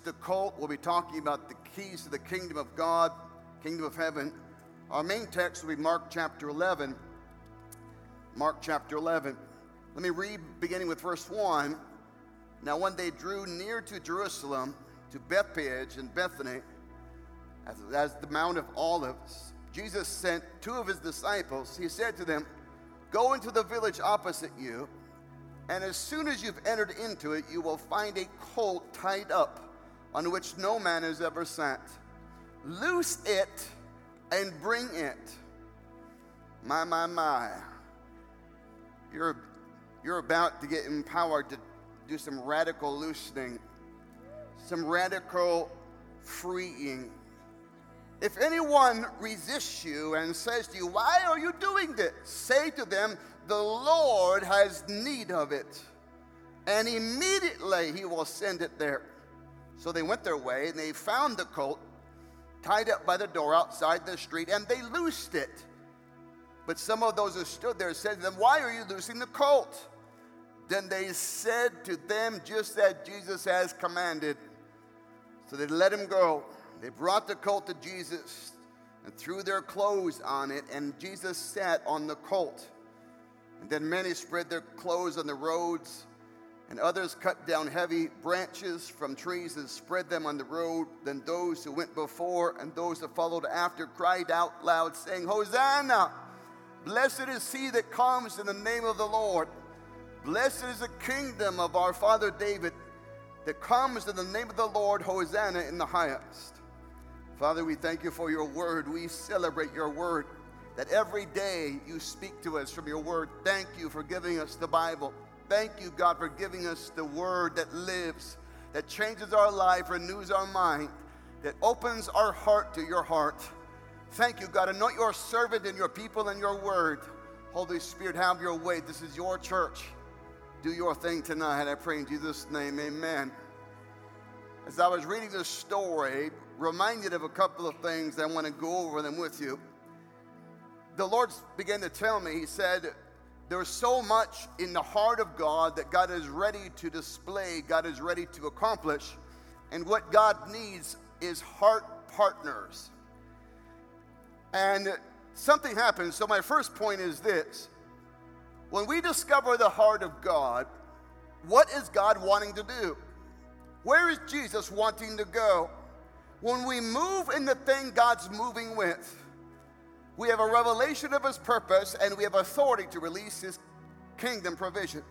the colt. We'll be talking about the keys to the kingdom of God, kingdom of heaven. Our main text will be Mark chapter 11. Mark chapter 11. Let me read beginning with verse 1. Now when they drew near to Jerusalem, to Bethphage and Bethany, as the Mount of Olives, Jesus sent two of his disciples. He said to them, "Go into the village opposite you, and as soon as you've entered into it, you will find a colt tied up, on which no man has ever sat. Loose it and bring it." My. You're about to get empowered to do some radical loosening, some radical freeing. If anyone resists you and says to you, "Why are you doing this?" say to them, "The Lord has need of it, and immediately he will send it there." So they went their way, and they found the colt tied up by the door outside the street, and they loosed it. But some of those who stood there said to them, "Why are you loosing the colt?" Then they said to them just as Jesus has commanded. So they let him go. They brought the colt to Jesus and threw their clothes on it, and Jesus sat on the colt. And then many spread their clothes on the roads, and others cut down heavy branches from trees and spread them on the road. Then those who went before and those that followed after cried out loud, saying, "Hosanna! Blessed is he that comes in the name of the Lord. Blessed is the kingdom of our father David that comes in the name of the Lord. Hosanna in the highest." Father, we thank you for your word. We celebrate your word, that every day you speak to us from your word. Thank you for giving us the Bible. Thank you, God, for giving us the word that lives, that changes our life, renews our mind, that opens our heart to your heart. Thank you, God. Anoint your servant and your people and your word. Holy Spirit, have your way. This is your church. Do your thing tonight. I pray in Jesus' name, amen. As I was reading this story, reminded of a couple of things, I want to go over them with you. The Lord began to tell me, he said, there's so much in the heart of God that God is ready to display, God is ready to accomplish, and what God needs is heart partners. And something happens. So my first point is this: when we discover the heart of God, what is God wanting to do? Where is Jesus wanting to go? When we move in the thing God's moving with, we have a revelation of his purpose, and we have authority to release his kingdom provision.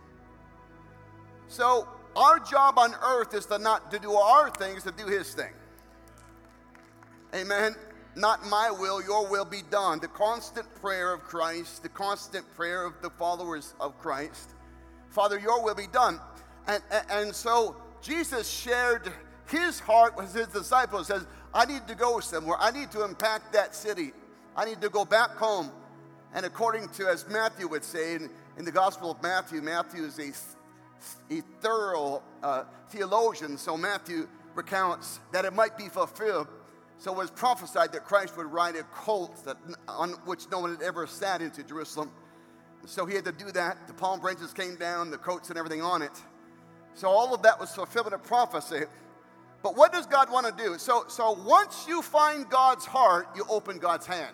So our job on earth is not to do our things, to do his thing. Amen. Not my will, your will be done. The constant prayer of Christ, the constant prayer of the followers of Christ. Father, your will be done. And so Jesus shared his heart with his disciples. Says, I need to go somewhere. I need to impact that city. I need to go back home. And according to, as Matthew would say in the Gospel of Matthew, Matthew is a thorough theologian. So Matthew recounts that it might be fulfilled. So it was prophesied that Christ would ride a colt on which no one had ever sat into Jerusalem. So he had to do that. The palm branches came down, the coats and everything on it. So all of that was fulfillment of prophecy. But what does God want to do? So once you find God's heart, you open God's hand.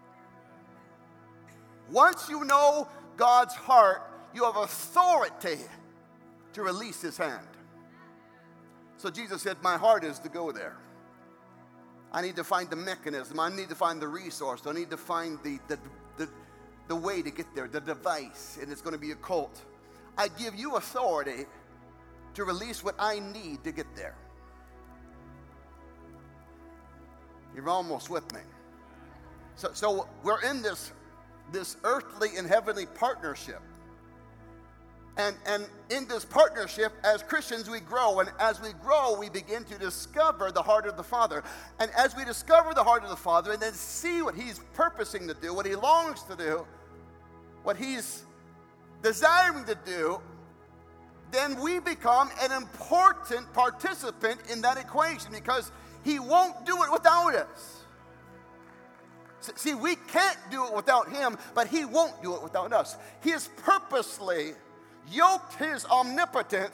Once you know God's heart, you have authority to release his hand. So Jesus said, my heart is to go there. I need to find the mechanism. I need to find the resource. I need to find the way to get there, the device, and it's going to be a colt. I give you authority to release what I need to get there. You're almost with me. So we're in this earthly and heavenly partnership. And in this partnership, as Christians, we grow. And as we grow, we begin to discover the heart of the Father. And as we discover the heart of the Father and then see what he's purposing to do, what he longs to do, what he's desiring to do, then we become an important participant in that equation, because he won't do it without us. See, we can't do it without him, but he won't do it without us. He has purposely yoked his omnipotence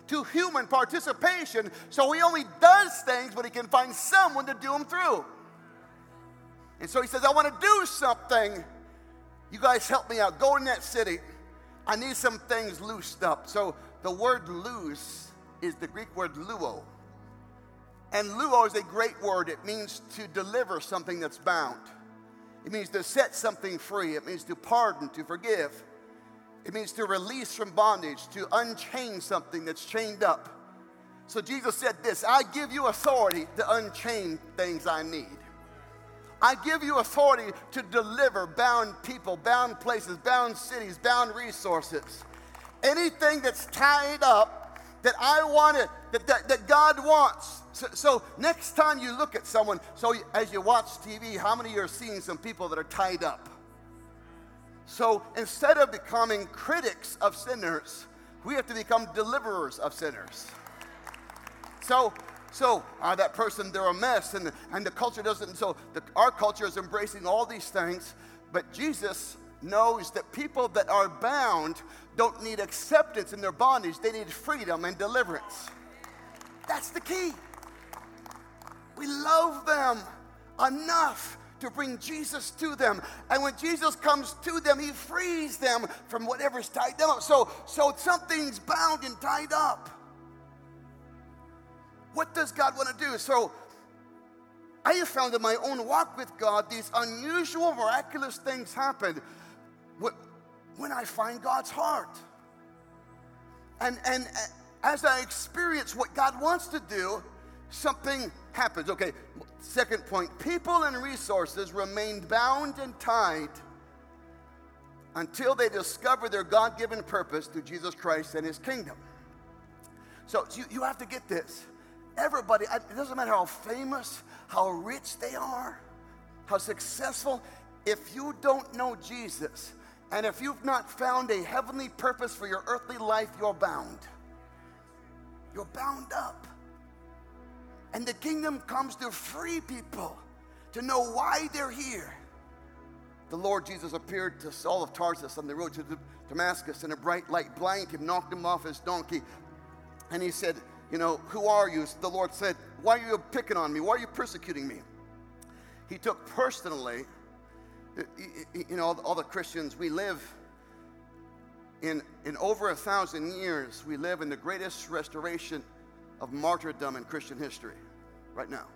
to human participation. So he only does things when he can find someone to do them through. And so he says, I want to do something. You guys help me out. Go in that city. I need some things loosed up. So the word loose is the Greek word luo. And luo is a great word. It means to deliver something that's bound. It means to set something free. It means to pardon, to forgive. It means to release from bondage, to unchain something that's chained up. So Jesus said this, I give you authority to unchain things I need. I give you authority to deliver bound people, bound places, bound cities, bound resources. Anything that's tied up that I want to, that God wants. So next time you look at someone, so as you watch TV, how many of you are seeing some people that are tied up? So instead of becoming critics of sinners, we have to become deliverers of sinners. So that person, they're a mess, and the culture doesn't. So our culture is embracing all these things, but Jesus knows that people that are bound don't need acceptance in their bondage. They need freedom and deliverance. That's the key. We love them enough to bring Jesus to them. And when Jesus comes to them, he frees them from whatever's tied them up. So something's bound and tied up. What does God want to do? So I have found in my own walk with God, these unusual, miraculous things happen when I find God's heart. And as I experience what God wants to do, something happens. Okay, second point, people and resources remained bound and tied until they discover their God-given purpose through Jesus Christ and his kingdom. So you have to get this. Everybody, it doesn't matter how famous, how rich they are, how successful, if you don't know Jesus, and if you've not found a heavenly purpose for your earthly life, you're bound. You're bound up. And the kingdom comes to free people, to know why they're here. The Lord Jesus appeared to Saul of Tarsus on the road to Damascus, and a bright light blinded him, knocked him off his donkey. And he said, you know, who are you? The Lord said, why are you picking on me? Why are you persecuting me? He took personally, you know, all the Christians, we live in over 1,000 years, we live in the greatest restoration of martyrdom in Christian history right now.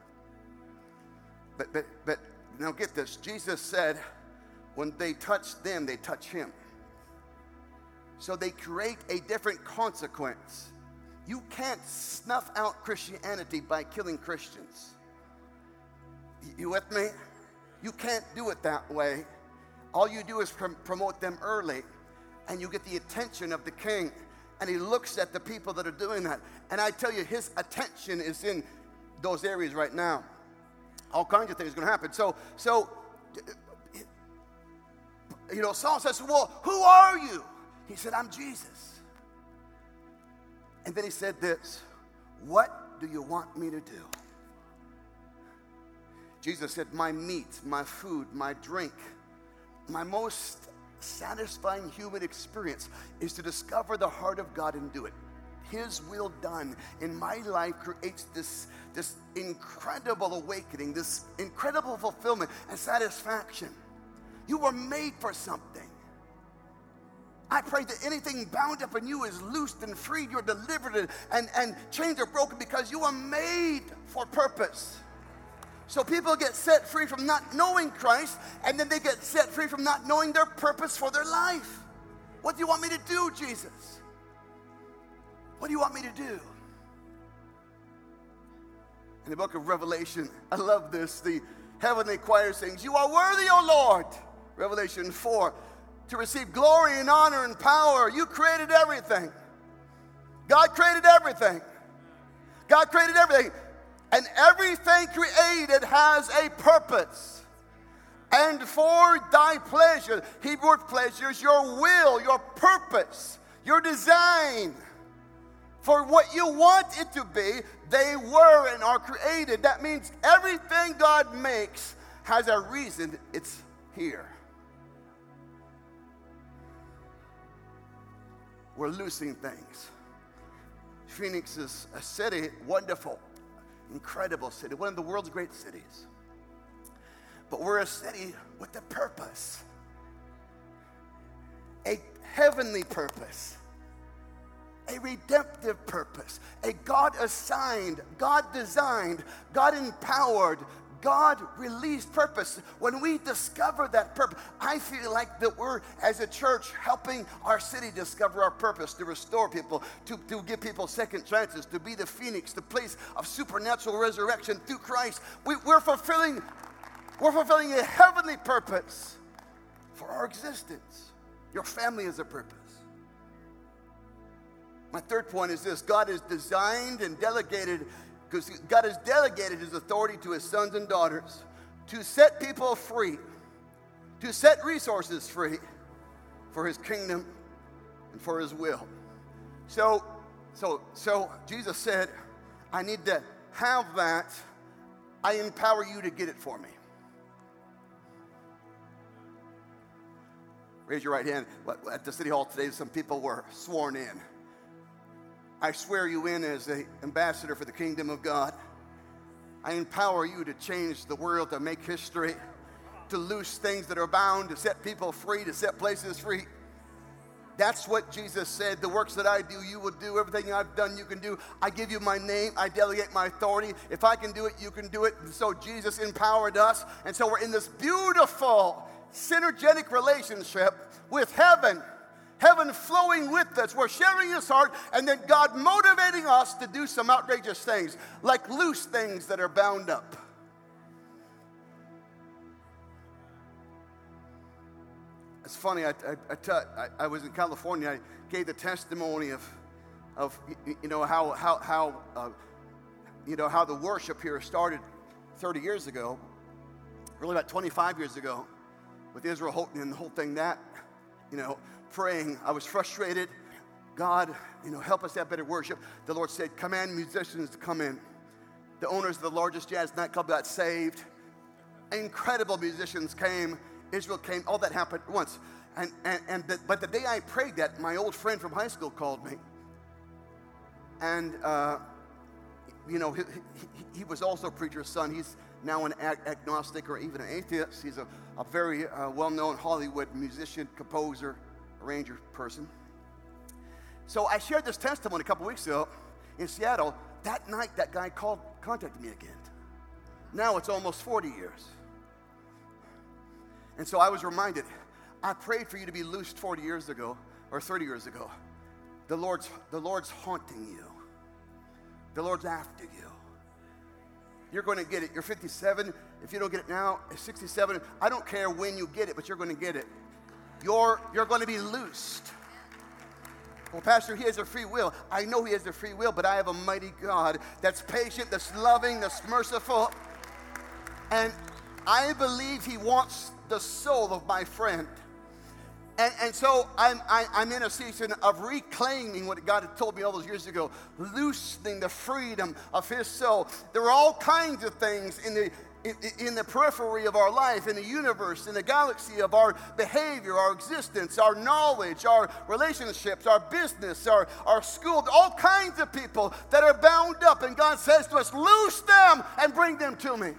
But now get this. Jesus said, when they touch them, they touch him. So they create a different consequence. You can't snuff out Christianity by killing Christians. You with me? You can't do it that way. All you do is promote them early, and you get the attention of the king, and he looks at the people that are doing that. And I tell you, his attention is in those areas right now. All kinds of things are going to happen. So you know, Saul says, well, who are you? He said, I'm Jesus. And then he said this, what do you want me to do? Jesus said, my meat, my food, my drink, my most satisfying human experience is to discover the heart of God and do it. His will done in my life creates this incredible awakening, this incredible fulfillment and satisfaction. You were made for something. I pray that anything bound up in you is loosed and freed. You're delivered and chains are broken because you are made for purpose. So people get set free from not knowing Christ, and then they get set free from not knowing their purpose for their life. What do you want me to do, Jesus? What do you want me to do? In the book of Revelation, I love this. The heavenly choir sings, you are worthy, O Lord. Revelation 4. To receive glory and honor and power. You created everything. God created everything. God created everything. And everything created has a purpose. And for thy pleasure, Hebrew word pleasure is your will, your purpose, your design. For what you want it to be, they were and are created. That means everything God makes has a reason it's here. We're loosing things. Phoenix is a city, wonderful, incredible city, one of the world's great cities. But we're a city with a purpose, a heavenly purpose, a redemptive purpose, a God-assigned, God-designed, God-empowered, God-released purpose. When we discover that purpose, I feel like that we're, as a church, helping our city discover our purpose, to restore people, to give people second chances, to be the Phoenix, the place of supernatural resurrection through Christ. We're fulfilling a heavenly purpose for our existence. Your family is a purpose. My third point is this: God has designed and delegated, because God has delegated his authority to his sons and daughters to set people free, to set resources free for his kingdom and for his will. So Jesus said, I need to have that. I empower you to get it for me. Raise your right hand. At the City Hall today, some people were sworn in. I swear you in as an ambassador for the kingdom of God. I empower you to change the world, to make history, to loose things that are bound, to set people free, to set places free. That's what Jesus said. The works that I do, you will do. Everything I've done, you can do. I give you my name. I delegate my authority. If I can do it, you can do it. And so Jesus empowered us. And so we're in this beautiful, synergetic relationship with heaven. Heaven flowing with us. We're sharing his heart, and then God motivating us to do some outrageous things, like loose things that are bound up. It's funny, I was in California. I gave the testimony of how the worship here started 30 years ago, really about 25 years ago, with Israel Houghton and the whole thing praying. I was frustrated. God, help us have better worship. The Lord said, command musicians to come in. The owners of the largest jazz nightclub got saved. Incredible musicians came. Israel came. All that happened at once. But the day I prayed that, my old friend from high school called me. And, he was also a preacher's son. He's now an agnostic or even an atheist. He's a very well-known Hollywood musician, composer, arranger person. So I shared this testimony a couple weeks ago in Seattle. That night, that guy contacted me again. Now it's almost 40 years. And so I was reminded, I prayed for you to be loosed 40 years ago, or 30 years ago. The Lord's haunting you. The Lord's after you. You're going to get it. You're 57. If you don't get it now, 67. I don't care when you get it, but you're going to get it. You're going to be loosed. Well, Pastor, he has a free will. I know he has a free will, but I have a mighty God that's patient, that's loving, that's merciful. And I believe he wants the soul of my friend. And so I'm in a season of reclaiming what God had told me all those years ago, loosening the freedom of his soul. There are all kinds of things in the periphery of our life, in the universe, in the galaxy of our behavior, our existence, our knowledge, our relationships, our business, our school, all kinds of people that are bound up. And God says to us, loose them and bring them to me.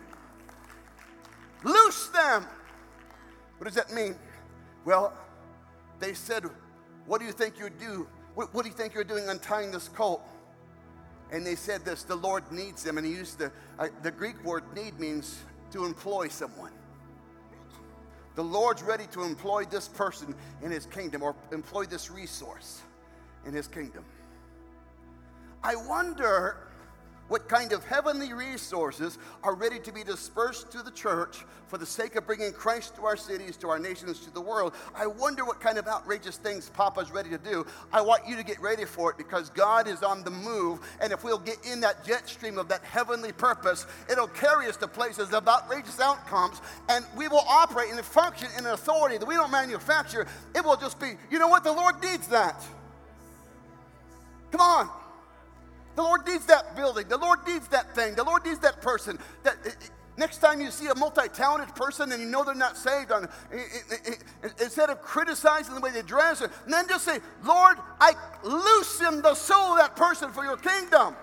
Loose them. What does that mean? Well, they said, what do you think you do? What do you think you're doing untying this colt? And they said this, the Lord needs them. And he used the Greek word need means to employ someone. The Lord's ready to employ this person in his kingdom, or employ this resource in his kingdom. I wonder what kind of heavenly resources are ready to be dispersed to the church for the sake of bringing Christ to our cities, to our nations, to the world. I wonder what kind of outrageous things Papa's ready to do. I want you to get ready for it, because God is on the move. And if we'll get in that jet stream of that heavenly purpose, it'll carry us to places of outrageous outcomes. And we will operate and function in an authority that we don't manufacture. It will just be, you know what? The Lord needs that. Come on. The Lord needs that building. The Lord needs that thing. The Lord needs that person. Next time you see a multi-talented person and you know they're not saved, instead of criticizing the way they dress, then just say, Lord, I loosen the soul of that person for your kingdom.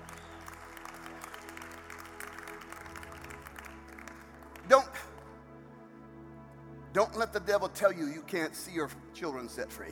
Don't let the devil tell you you can't see your children set free.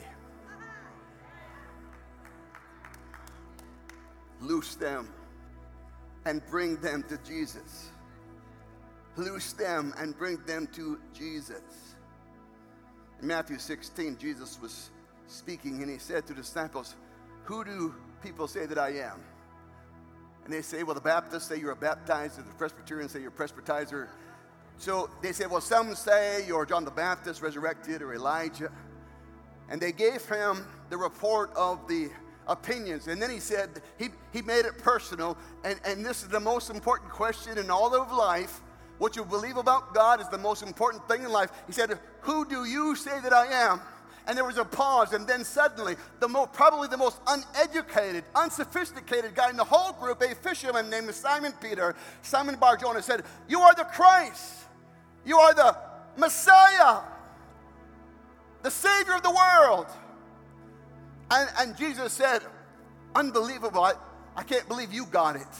Loose them and bring them to Jesus. Loose them and bring them to Jesus. In Matthew 16, Jesus was speaking and he said to the disciples, who do people say that I am? And they say, well, the Baptists say you're a baptizer, the Presbyterians say you're a presbytizer. So they said, well, some say you're John the Baptist resurrected or Elijah. And they gave him the report of the opinions. And then he said, he made it personal. And this is the most important question in all of life. What you believe about God is the most important thing in life. He said, who do you say that I am? And there was a pause, and then suddenly, probably the most uneducated, unsophisticated guy in the whole group, a fisherman named Simon Peter, Simon Bar-Jonah, said, you are the Christ. You are the Messiah, the Savior of the world. And Jesus said, unbelievable, I can't believe you got it.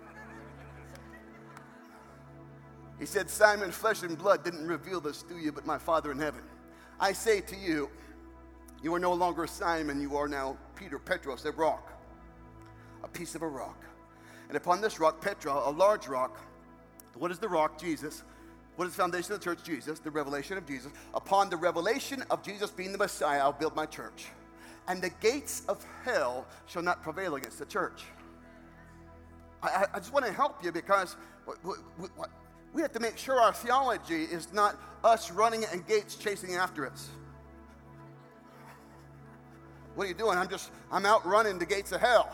He said, Simon, flesh and blood didn't reveal this to you, but my Father in heaven. I say to you, you are no longer Simon, you are now Peter, Petros, a rock, a piece of a rock. And upon this rock, Petra, a large rock. What is the rock? Jesus. What is the foundation of the church? Jesus, the revelation of Jesus. Upon the revelation of Jesus being the Messiah, I'll build my church. And the gates of hell shall not prevail against the church. I just want to help you because we have to make sure our theology is not us running and gates chasing after us. What are you doing? I'm out running the gates of hell.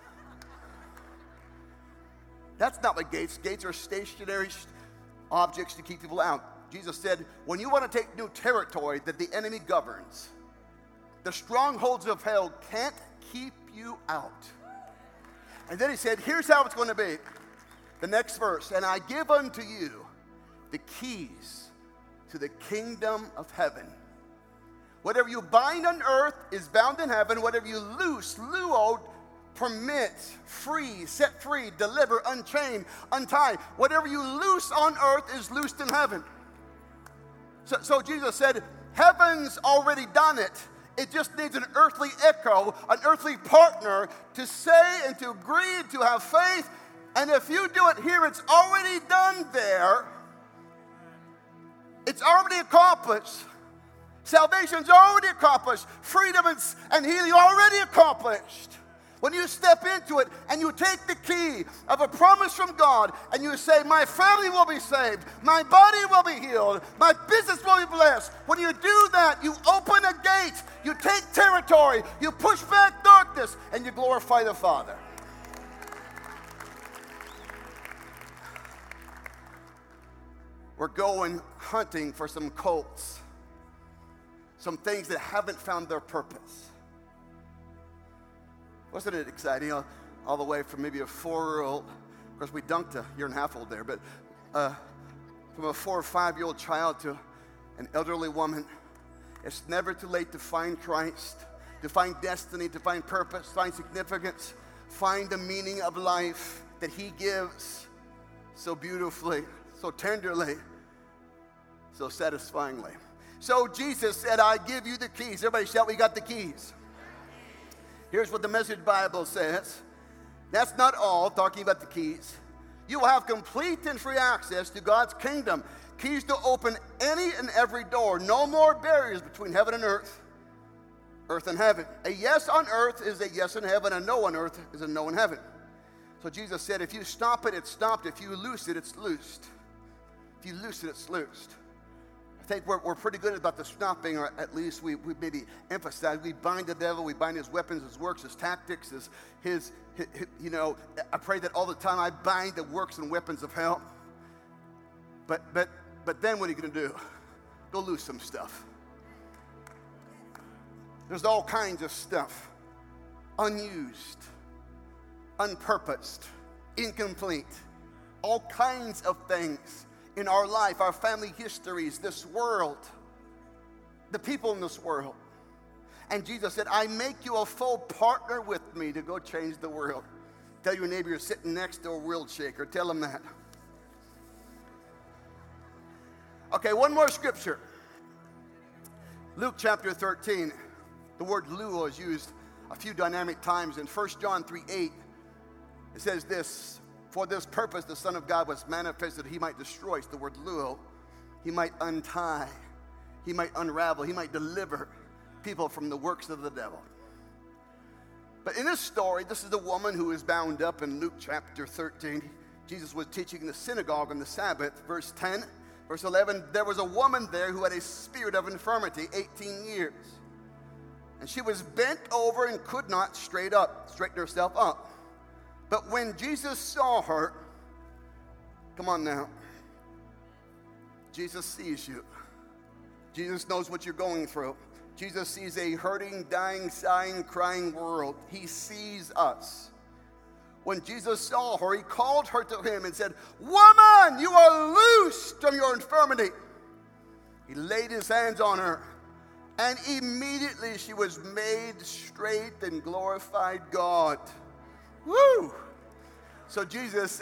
That's not what gates are stationary objects to keep people out. Jesus said, when you want to take new territory that the enemy governs, the strongholds of hell can't keep you out. And then he said, here's how it's going to be. The next verse, and I give unto you the keys to the kingdom of heaven. Whatever you bind on earth is bound in heaven. Whatever you loose, luo, permit, free, set free, deliver, unchain, untie. Whatever you loose on earth is loosed in heaven. So Jesus said, heaven's already done it. It just needs an earthly echo, an earthly partner to say and to agree and to have faith. And if you do it here, it's already done there. It's already accomplished. Salvation's already accomplished. Freedom and healing already accomplished. When you step into it and you take the key of a promise from God and you say, my family will be saved, my body will be healed, my business will be blessed. When you do that, you open a gate, you take territory, you push back darkness, and you glorify the Father. We're going hunting for some cults, some things that haven't found their purpose. Wasn't it exciting? All the way from maybe a 4-year-old, of course we dunked a 1.5-year-old old there, but from a 4 or 5-year-old child to an elderly woman. It's never too late to find Christ, to find destiny, to find purpose, find significance, find the meaning of life that He gives so beautifully, so tenderly, so satisfyingly. So Jesus said, I give you the keys. Everybody shout, we got the keys. Here's what the Message Bible says. That's not all, talking about the keys. You will have complete and free access to God's kingdom. Keys to open any and every door. No more barriers between heaven and earth and heaven. A yes on earth is a yes in heaven. A no on earth is a no in heaven. So Jesus said, if you stop it, it's stopped. If you loose it, it's loosed. If you loose it, it's loosed. I think we're pretty good about the stopping, or at least we maybe emphasize. We bind the devil, we bind his weapons, his works, his tactics, his you know, I pray that all the time. I bind the works and weapons of hell. But then what are you going to do? Go lose some stuff. There's all kinds of stuff. Unused, unpurposed, incomplete. all kinds of things in our life, our family histories, this world, the people in this world. And Jesus said, I make you a full partner with me to go change the world. Tell your neighbor you're sitting next to a world shaker. Tell him that. Okay, one more scripture. Luke chapter 13. The word luo is used a few dynamic times. In 1 John 3:8, it says this, for this purpose the Son of God was manifested that he might destroy. It's the word luo. He might untie. He might unravel. He might deliver people from the works of the devil. But in this story, this is the woman who is bound up in Luke chapter 13. Jesus was teaching in the synagogue on the Sabbath. Verse 10, verse 11, there was a woman there who had a spirit of infirmity, 18 years. And she was bent over and could not straighten herself up. But when Jesus saw her, come on now, Jesus sees you. Jesus knows what you're going through. Jesus sees a hurting, dying, sighing, crying world. He sees us. When Jesus saw her, he called her to him and said, woman, you are loosed from your infirmity. He laid his hands on her, and immediately she was made straight and glorified God. Woo! So Jesus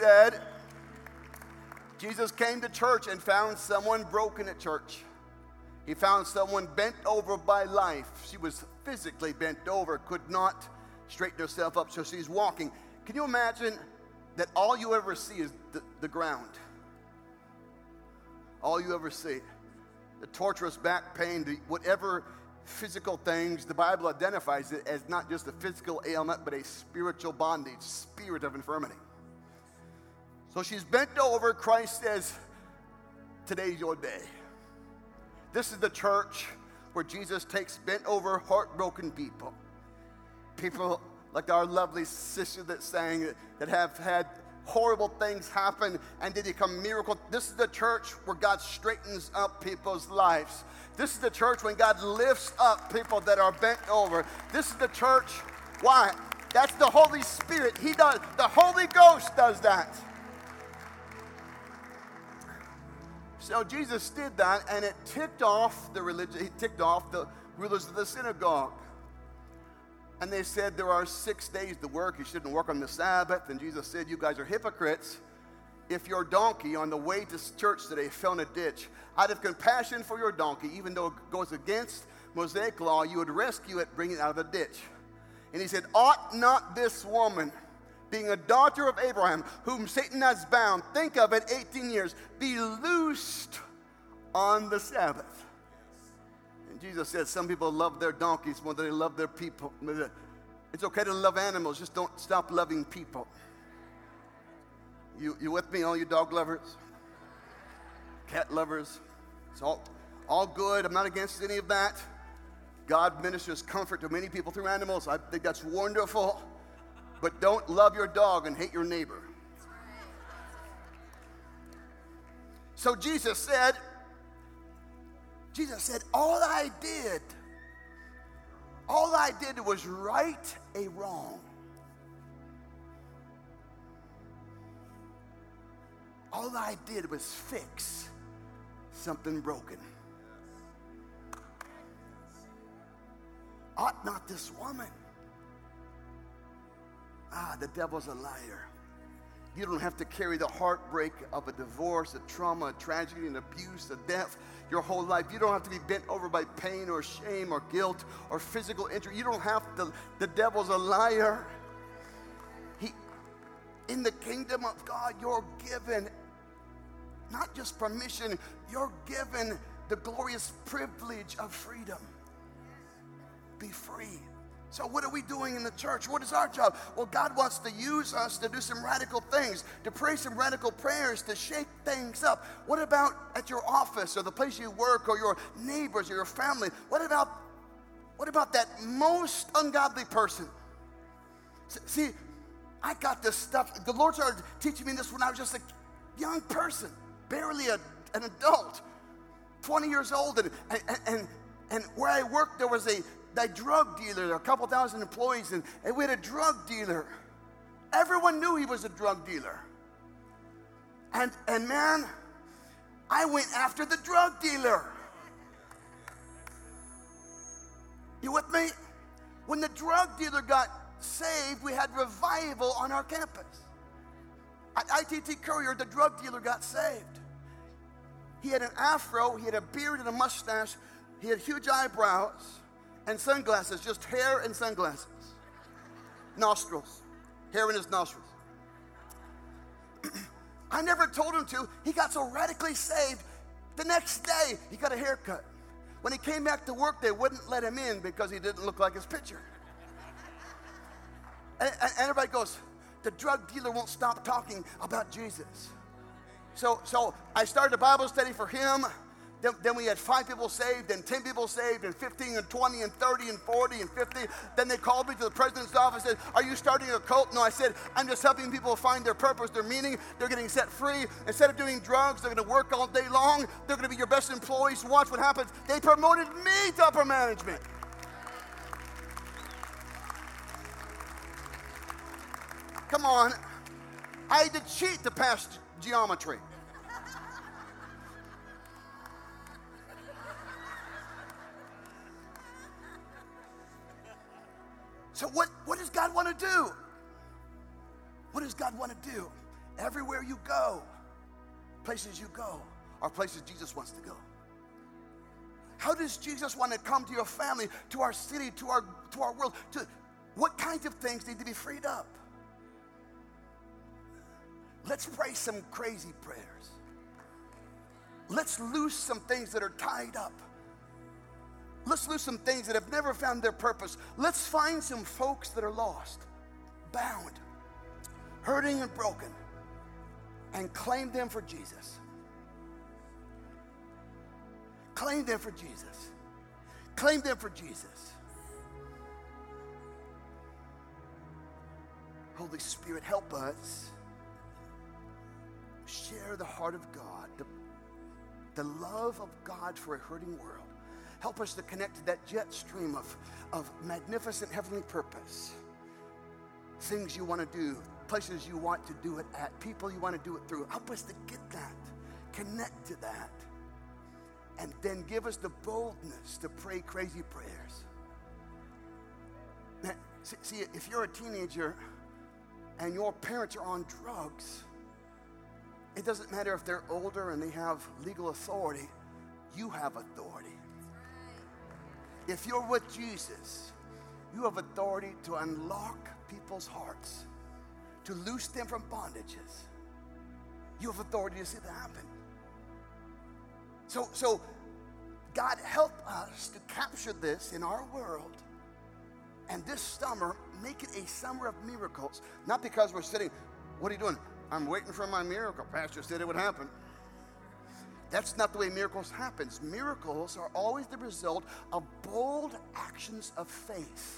came to church and found someone broken at church. He found someone bent over by life. She was physically bent over, could not straighten herself up, so she's walking. Can you imagine that all you ever see is the ground? All you ever see. The torturous back pain, whatever physical things, the Bible identifies it as not just a physical ailment, but a spiritual bondage, spirit of infirmity. So she's bent over. Christ says, today's your day. This is the church where Jesus takes bent over, heartbroken people. People like our lovely sister that sang, that have had horrible things happen and they become miracles. This is the church where God straightens up people's lives. This is the church when God lifts up people that are bent over. This is the church. Why? That's the Holy Spirit. He does. The Holy Ghost does that. So Jesus did that, and it ticked off the religion. He ticked off the rulers of the synagogue. And they said there are 6 days to work. You shouldn't work on the Sabbath. And Jesus said, you guys are hypocrites. If your donkey on the way to church today fell in a ditch, out of compassion for your donkey, even though it goes against Mosaic law, you would rescue it, bring it out of the ditch. And he said, ought not this woman, being a daughter of Abraham, whom Satan has bound, think of it, 18 years, be loosed on the Sabbath? And Jesus said some people love their donkeys more than they love their people. It's okay to love animals, just don't stop loving people. You with me, all you dog lovers? Cat lovers? It's all good. I'm not against any of that. God ministers comfort to many people through animals. I think that's wonderful. But don't love your dog and hate your neighbor. So Jesus said, all I did was right a wrong. All I did was fix something broken. Ought not this woman? The devil's a liar. You don't have to carry the heartbreak of a divorce, a trauma, a tragedy, an abuse, a death your whole life. You don't have to be bent over by pain or shame or guilt or physical injury. You don't have to. The devil's a liar. In the kingdom of God, you're given not just permission, you're given the glorious privilege of freedom. Be free. So what are we doing in the church? What is our job? Well, God wants to use us to do some radical things, to pray some radical prayers, to shake things up. What about at your office or the place you work or your neighbors or your family? What about that most ungodly person? See, I got this stuff. The Lord started teaching me this when I was just a young person, barely an adult, 20 years old. And where I worked, there was a drug dealer. There were a couple thousand employees, and we had a drug dealer. Everyone knew he was a drug dealer. And man, I went after the drug dealer. You with me? When the drug dealer got saved, we had revival on our campus. At ITT Courier, the drug dealer got saved. He had an afro, he had a beard and a mustache, he had huge eyebrows and sunglasses, just hair and sunglasses. Nostrils, hair in his nostrils. I never told him to. He got so radically saved, the next day he got a haircut. When he came back to work, they wouldn't let him in because he didn't look like his picture. And everybody goes, the drug dealer won't stop talking about Jesus. So I started a Bible study for him. Then we had 5 people saved, and 10 people saved, and 15, and 20, and 30, and 40, and 50. Then they called me to the president's office and said, are you starting a cult? No, I said, I'm just helping people find their purpose, their meaning. They're getting set free. Instead of doing drugs, they're going to work all day long. They're going to be your best employees. Watch what happens. They promoted me to upper management. Come on. I had to cheat to pass geometry. So what does God want to do? What does God want to do? Everywhere you go, places you go are places Jesus wants to go. How does Jesus want to come to your family, to our city, to our world? What kinds of things need to be freed up? Let's pray some crazy prayers. Let's loose some things that are tied up. Let's loose some things that have never found their purpose. Let's find some folks that are lost, bound, hurting and broken, and claim them for Jesus. Claim them for Jesus. Claim them for Jesus. Holy Spirit, help us share the heart of God, the love of God for a hurting world. Help us to connect to that jet stream of magnificent heavenly purpose. Things you want to do, places you want to do it at, people you want to do it through. Help us to get that, connect to that, and then give us the boldness to pray crazy prayers. Now, see, if you're a teenager and your parents are on drugs, it doesn't matter if they're older and they have legal authority. You have authority. If you're with Jesus, you have authority to unlock people's hearts, to loose them from bondages. You have authority to see that happen. So God, help us to capture this in our world. And this summer, make it a summer of miracles. Not because we're sitting, what are you doing? I'm waiting for my miracle. Pastor said it would happen. That's not the way miracles happen. Miracles are always the result of bold actions of faith.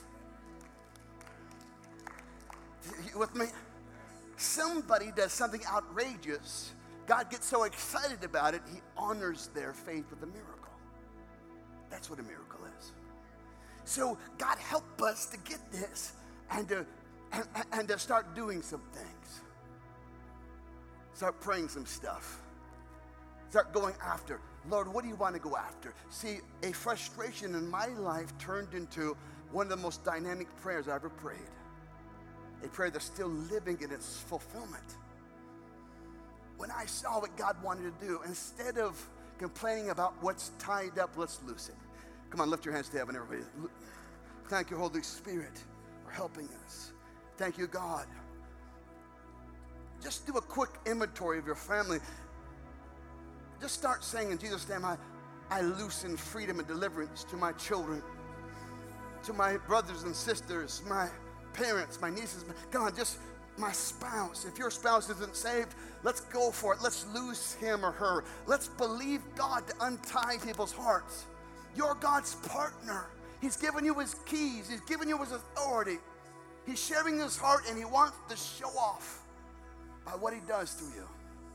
You with me? Somebody does something outrageous. God gets so excited about it, he honors their faith with a miracle. That's what a miracle is. So God, help us to get this and to start doing some things. Start praying some stuff. Start going after. Lord, what do you want to go after? See, a frustration in my life turned into one of the most dynamic prayers I ever prayed. A prayer that's still living in its fulfillment. When I saw what God wanted to do, instead of complaining about what's tied up, let's loose it. Come on, lift your hands to heaven, everybody. Thank you, Holy Spirit, for helping us. Thank you, God. Just do a quick inventory of your family. Just start saying in Jesus' name, I loosen freedom and deliverance to my children, to my brothers and sisters, my parents, my nieces. Come on, just my spouse. If your spouse isn't saved, let's go for it. Let's lose him or her. Let's believe God to untie people's hearts. You're God's partner. He's given you his keys. He's given you his authority. He's sharing his heart, and he wants to show off by what he does through you.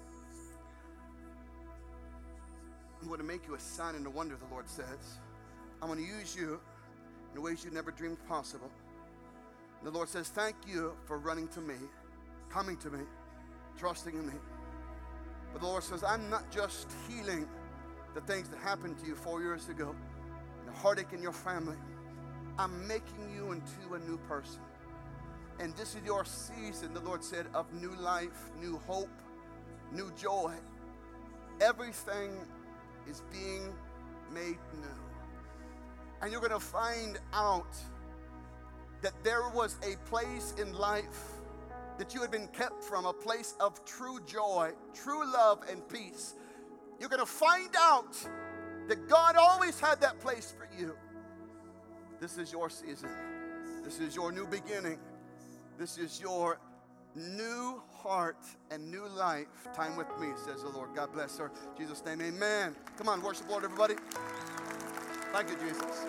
I'm going to make you a sign and a wonder, the Lord says. I'm going to use you in ways you never dreamed possible. And the Lord says, thank you for running to me, coming to me, trusting in me. the Lord says, I'm not just healing the things that happened to you 4 years ago, the heartache in your family. I'm making you into a new person. And this is your season, the Lord said, of new life, new hope, new joy. Everything is being made new. And you're going to find out that there was a place in life that you had been kept from, a place of true joy, true love, and peace. You're going to find out that God always had that place for you. This is your season. This is your new beginning. This is your new heart and new life. Time with me, says the Lord. God bless her. In Jesus' name, amen. Come on, worship the Lord, everybody. Thank you, Jesus.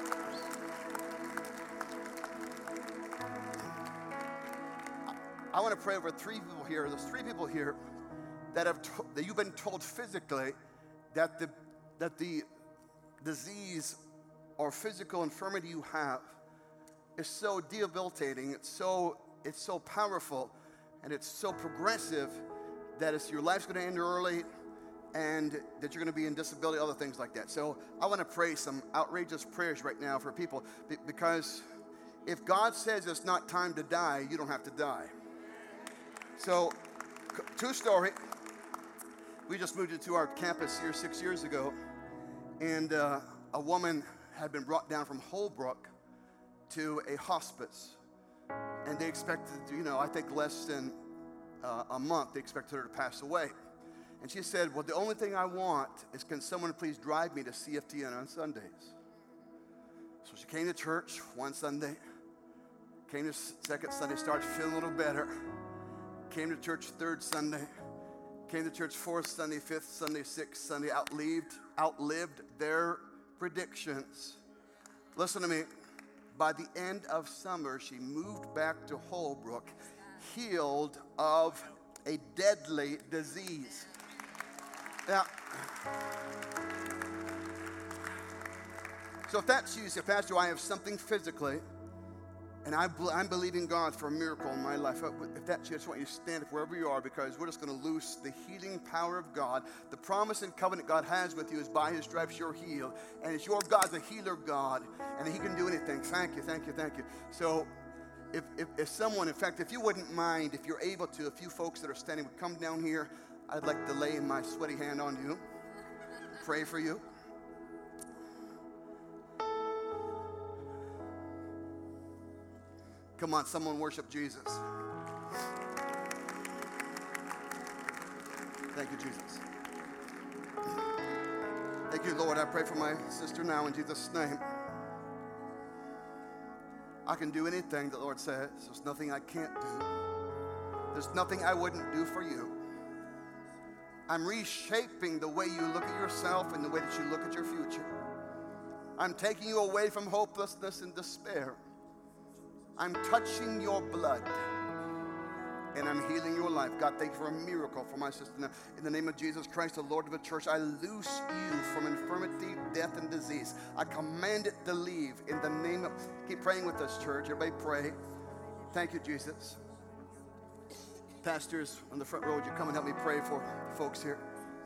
I want to pray over 3 people here. There's 3 people here that that you've been told physically that the disease or physical infirmity you have is so debilitating. It's so powerful, and it's so progressive that your life's going to end early, and that you're going to be in disability, other things like that. So I want to pray some outrageous prayers right now for people, because if God says it's not time to die, you don't have to die. So, true story. We just moved into our campus here 6 years ago, and a woman had been brought down from Holbrook to a hospice, and they expected, I think less than a month, they expected her to pass away. And she said, well, the only thing I want is, can someone please drive me to CFTN on Sundays? So she came to church one Sunday, came to second Sunday, started feeling a little better. Came to church third Sunday, came to church fourth Sunday, fifth Sunday, sixth Sunday, outlived their predictions. Listen to me. By the end of summer, she moved back to Holbrook, healed of a deadly disease. Now, so if that's you, say, Pastor, I have something physically, and I'm believing God for a miracle in my life. If that's you, I just want you to stand up wherever you are, because we're just going to loose the healing power of God. The promise and covenant God has with you is by His stripes you're healed. And it's your God's a healer God, and He can do anything. Thank you, thank you, thank you. So if someone, in fact, if you wouldn't mind, if you're able to, a few folks that are standing would come down here, I'd like to lay my sweaty hand on you, pray for you. Come on, someone worship Jesus. Thank you, Jesus. Thank you, Lord. I pray for my sister now in Jesus' name. I can do anything the Lord says. There's nothing I can't do. There's nothing I wouldn't do for you. I'm reshaping the way you look at yourself and the way that you look at your future. I'm taking you away from hopelessness and despair. I'm touching your blood, and I'm healing your life. God, thank you for a miracle for my sister. Now, in the name of Jesus Christ, the Lord of the church, I loose you from infirmity, death, and disease. I command it to leave in the name of... Keep praying with us, church. Everybody pray. Thank you, Jesus. Pastors on the front row, would you come and help me pray for folks here?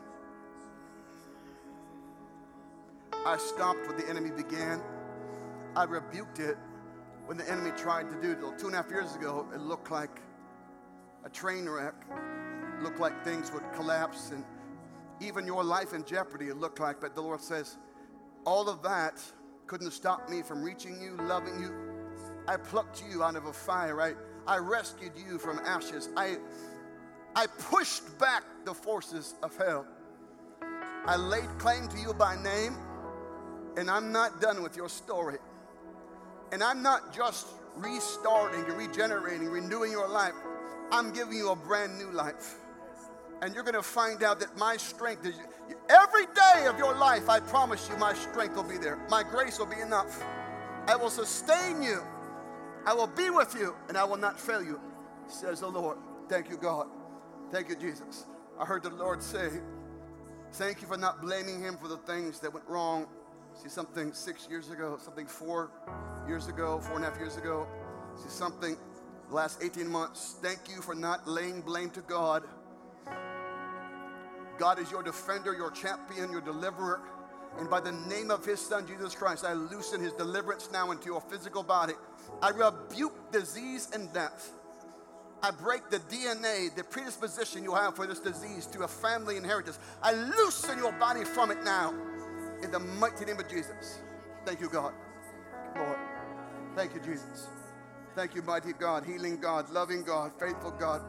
I stopped when the enemy began. I rebuked it. When the enemy tried to do it 2.5 years ago, it looked like a train wreck. It looked like things would collapse, and even your life in jeopardy, it looked like. But the Lord says, all of that couldn't stop me from reaching you, loving you. I plucked you out of a fire. I rescued you from ashes. I pushed back the forces of hell. I laid claim to you by name, and I'm not done with your story. And I'm not just restarting and regenerating, renewing your life. I'm giving you a brand new life. And you're going to find out that my strength is... Every day of your life, I promise you, my strength will be there. My grace will be enough. I will sustain you. I will be with you, and I will not fail you, says the Lord. Thank you, God. Thank you, Jesus. I heard the Lord say, thank you for not blaming Him for the things that went wrong. See something 6 years ago, something 4 years ago, 4.5 years ago. See something the last 18 months. Thank you for not laying blame to God. God is your defender, your champion, your deliverer. And by the name of his son, Jesus Christ, I loosen his deliverance now into your physical body. I rebuke disease and death. I break the DNA, the predisposition you have for this disease to a family inheritance. I loosen your body from it now in the mighty name of Jesus. Thank you, God. Lord, thank you, Jesus. Thank you, mighty God, healing God, loving God, faithful God.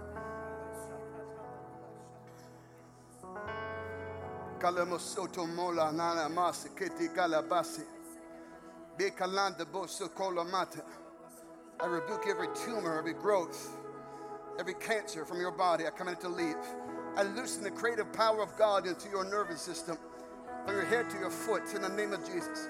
I rebuke every tumor, every growth, every cancer from your body. I command it to leave. I loosen the creative power of God into your nervous system, from your head to your foot, in the name of Jesus.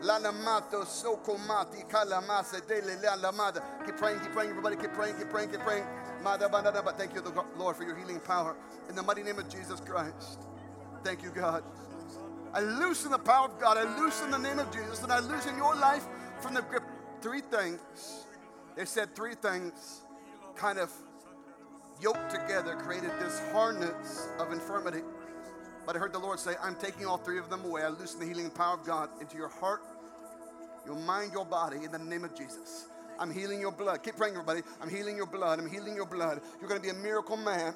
Keep praying, everybody. Keep praying. Thank you, Lord, for your healing power. In the mighty name of Jesus Christ. Thank you, God. I loosen the power of God. I loosen the name of Jesus, and I loosen your life from the grip. Three things. They said three things kind of yoked together created this harness of infirmity. But I heard the Lord say, I'm taking all three of them away. I loosen the healing power of God into your heart, your mind, your body, in the name of Jesus. I'm healing your blood. Keep praying, everybody. I'm healing your blood. I'm healing your blood. You're going to be a miracle man.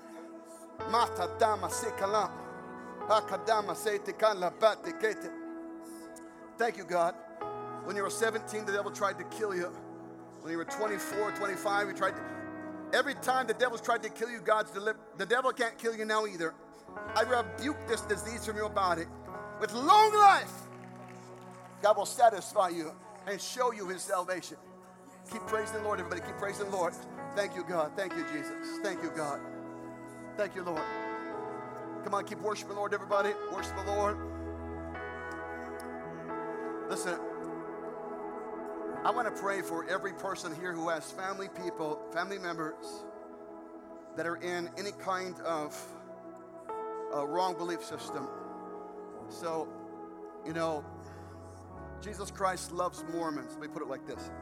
Thank you, God. When you were 17, the devil tried to kill you. When you were 24, 25, he tried to. Every time the devil's tried to kill you, God's delivered. The devil can't kill you now either. I rebuke this disease from your body. With long life, God will satisfy you and show you his salvation. Keep praising the Lord, everybody. Keep praising the Lord. Thank you, God. Thank you, Jesus. Thank you, God. Thank you, Lord. Come on, keep worshiping the Lord, everybody. Worship the Lord. Listen, I want to pray for every person here who has family members that are in any kind of wrong belief system. So, Jesus Christ loves Mormons. Let me put it like this.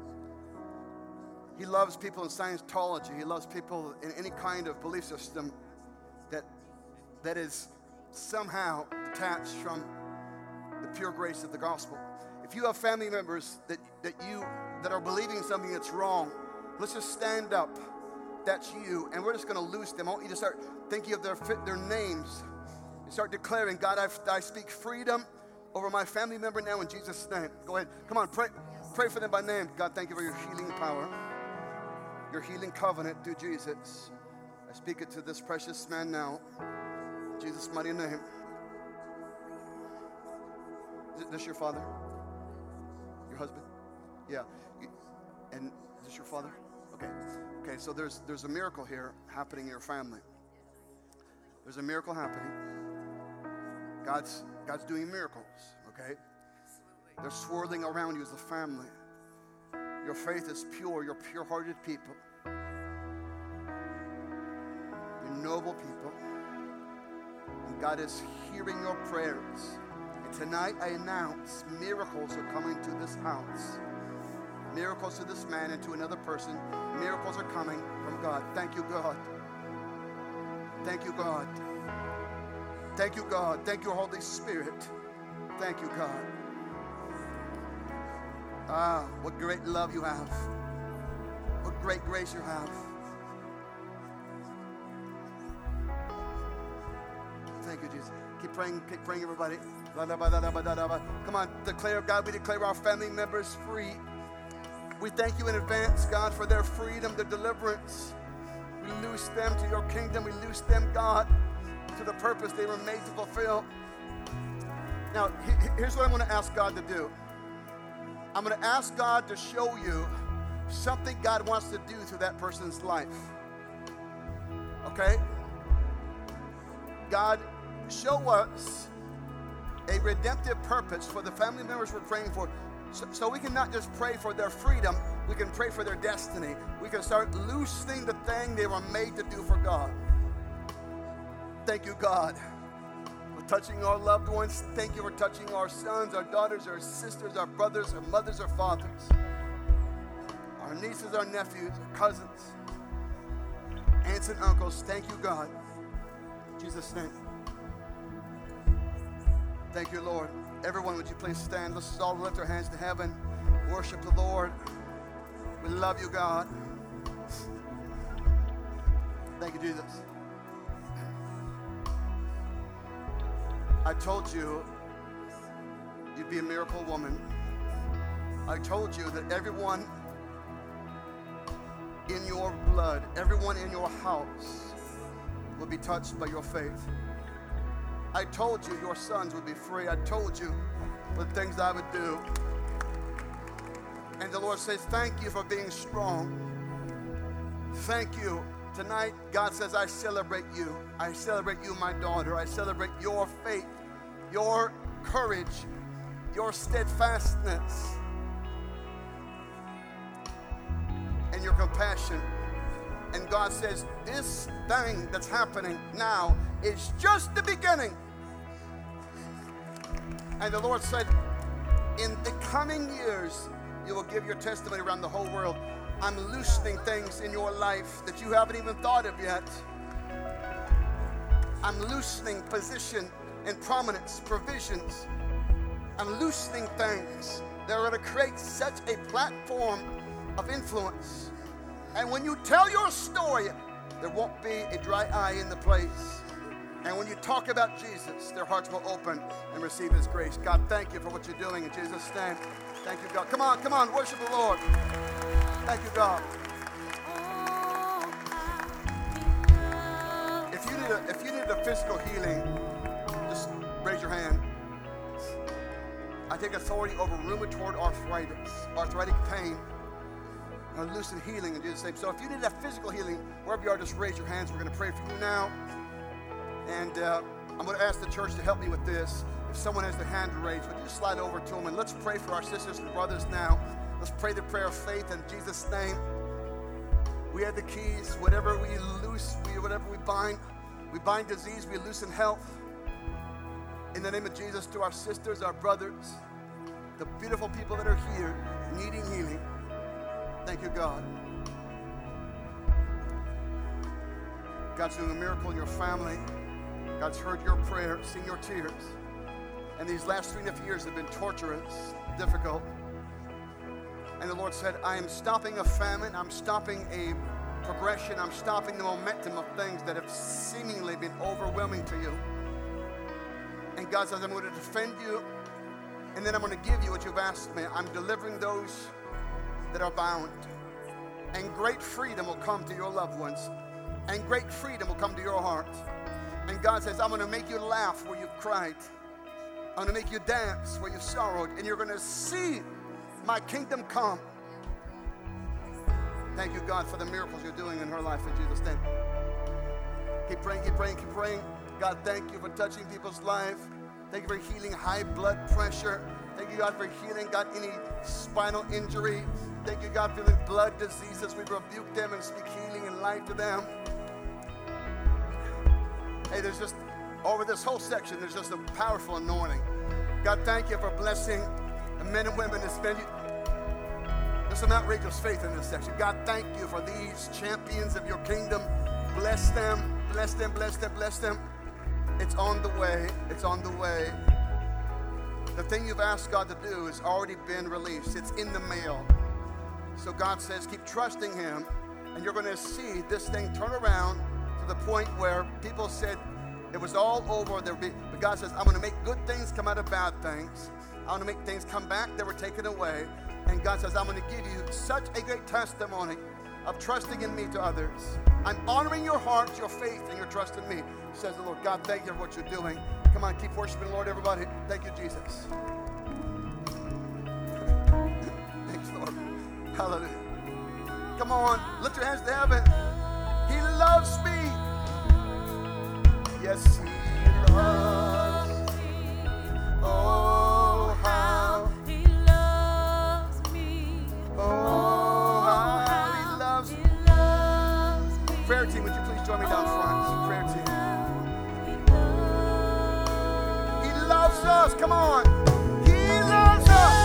He loves people in Scientology. He loves people in any kind of belief system that is somehow detached from the pure grace of the gospel. If you have family members that are believing something that's wrong, let's just stand up. That's you, and we're just going to loose them. I want you to start thinking of their names and start declaring, God, I speak freedom over my family member now in Jesus' name. Go ahead. Come on, pray for them by name. God, thank you for your healing power, your healing covenant through Jesus. I speak it to this precious man now. In Jesus' mighty name. Is this your father? Your husband? Yeah. And is this your father? Okay, so there's a miracle here happening in your family. There's a miracle happening. God's doing miracles, okay? They're swirling around you as a family. Your faith is pure. You're pure-hearted people. You're noble people. And God is hearing your prayers. And tonight I announce miracles are coming to this house. Miracles to this man and to another person. Miracles are coming from God. Thank you, God. Thank you, God. Thank you, God. Thank you, Holy Spirit. Thank you, God. Ah, what great love you have. What great grace you have. Thank you, Jesus. Keep praying, everybody. Come on, declare, God, we declare our family members free. We thank you in advance, God, for their freedom, their deliverance. We loose them to your kingdom. We loose them, God, to the purpose they were made to fulfill. Now, here's what I'm going to ask God to do. I'm going to ask God to show you something God wants to do through that person's life. Okay? God, show us a redemptive purpose for the family members we're praying for. So we can not just pray for their freedom, we can pray for their destiny. We can start loosening the thing they were made to do for God. Thank you, God, for touching our loved ones. Thank you for touching our sons, our daughters, our sisters, our brothers, our mothers, our fathers, our nieces, our nephews, our cousins, aunts and uncles. Thank you, God. In Jesus' name. Thank you, Lord. Everyone, would you please stand? Let's all lift our hands to heaven. Worship the Lord. We love you, God. Thank you, Jesus. I told you you'd be a miracle woman. I told you that everyone in your blood, everyone in your house will be touched by your faith. I told you your sons would be free. I told you the things I would do. And the Lord says, thank you for being strong. Thank you. Tonight, God says, I celebrate you. I celebrate you, my daughter. I celebrate your faith, your courage, your steadfastness, and your compassion. And God says, this thing that's happening now is just the beginning. And the Lord said, in the coming years, you will give your testimony around the whole world. I'm loosening things in your life that you haven't even thought of yet. I'm loosening position and prominence, provisions. I'm loosening things that are going to create such a platform of influence. And when you tell your story, there won't be a dry eye in the place. And when you talk about Jesus, their hearts will open and receive His grace. God, thank you for what you're doing in Jesus' name. Thank you, God. Come on, worship the Lord. Thank you, God. If you need a physical healing, just raise your hand. I take authority over rheumatoid arthritis, arthritic pain. I loosen healing in Jesus' name. So if you need a physical healing, wherever you are, just raise your hands. We're going to pray for you now. And I'm going to ask the church to help me with this. If someone has their hand raised, would you slide over to them? And let's pray for our sisters and brothers now. Let's pray the prayer of faith in Jesus' name. We have the keys. Whatever we loose, whatever we bind disease, we loosen health. In the name of Jesus, to our sisters, our brothers, the beautiful people that are here needing healing. Thank you, God. God's doing a miracle in your family. God's heard your prayer, seen your tears. And these last 3.5 years have been torturous, difficult. And the Lord said, I am stopping a famine. I'm stopping a progression. I'm stopping the momentum of things that have seemingly been overwhelming to you. And God says, I'm going to defend you. And then I'm going to give you what you've asked me. I'm delivering those that are bound. And great freedom will come to your loved ones. And great freedom will come to your heart. And God says, I'm going to make you laugh where you've cried. I'm going to make you dance where you've sorrowed. And you're going to see my kingdom come. Thank you, God, for the miracles you're doing in her life in Jesus' name. Keep praying, keep praying, keep praying. God, thank you for touching people's life. Thank you for healing high blood pressure. Thank you, God, for healing, God, any spinal injury. Thank you, God, for the blood diseases. We rebuke them and speak healing and life to them. Hey, there's just, over this whole section, there's just a powerful anointing. God, thank you for blessing the men and women. There's some outrageous faith in this section. God, thank you for these champions of your kingdom. Bless them, bless them, bless them, bless them. It's on the way. It's on the way. The thing you've asked God to do has already been released. It's in the mail. So God says, keep trusting Him, and you're going to see this thing turn around to the point where people said it was all over. But God says, I'm going to make good things come out of bad things. I'm going to make things come back that were taken away. And God says, I'm going to give you such a great testimony of trusting in me to others. I'm honoring your heart, your faith, and your trust in me, says the Lord. God, thank you for what you're doing. Come on, keep worshiping the Lord, everybody. Thank you, Jesus. Thanks, Lord. Hallelujah. Come on, lift your hands to heaven. He loves me. Yes, He loves me. Oh, how He loves me. Oh, how He loves me. He loves me. Prayer team, would you please join me down front? Prayer team. He loves us. Come on. He loves us.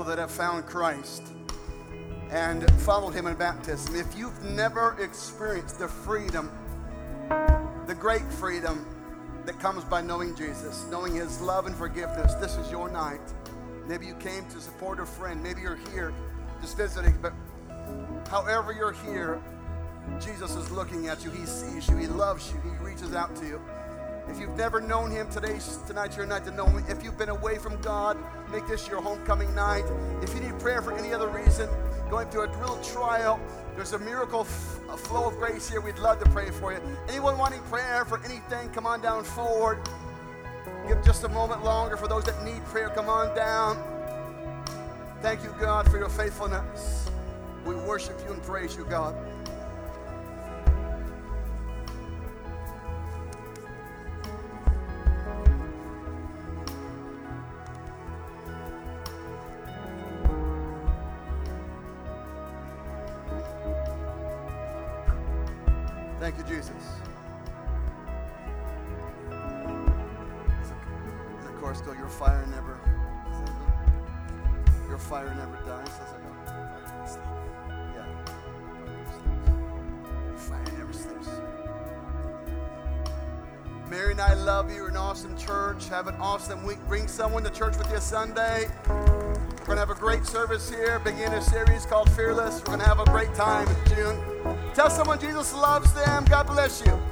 that have found Christ and followed him in baptism. If you've never experienced the freedom, the great freedom that comes by knowing Jesus, knowing his love and forgiveness, this is your night. Maybe you came to support a friend. Maybe you're here just visiting, but however you're here, Jesus is looking at you. He sees you. He loves you. He reaches out to you. If you've never known him, tonight's your night to know him. If you've been away from God, make this your homecoming night. If you need prayer for any other reason, going through a real trial, there's a miracle, a flow of grace here. We'd love to pray for you. Anyone wanting prayer for anything, come on down forward. Give just a moment longer for those that need prayer. Come on down. Thank you, God, for your faithfulness. We worship you and praise you, God. Thank you, Jesus. The chorus go, your fire never dies. Yeah. Your fire never sleeps. Mary and I love you. You're an awesome church. Have an awesome week. Bring someone to church with you Sunday. We're going to have a great service here. Begin a series called Fearless. We're going to have a great time in June. Tell someone Jesus loves them. God bless you.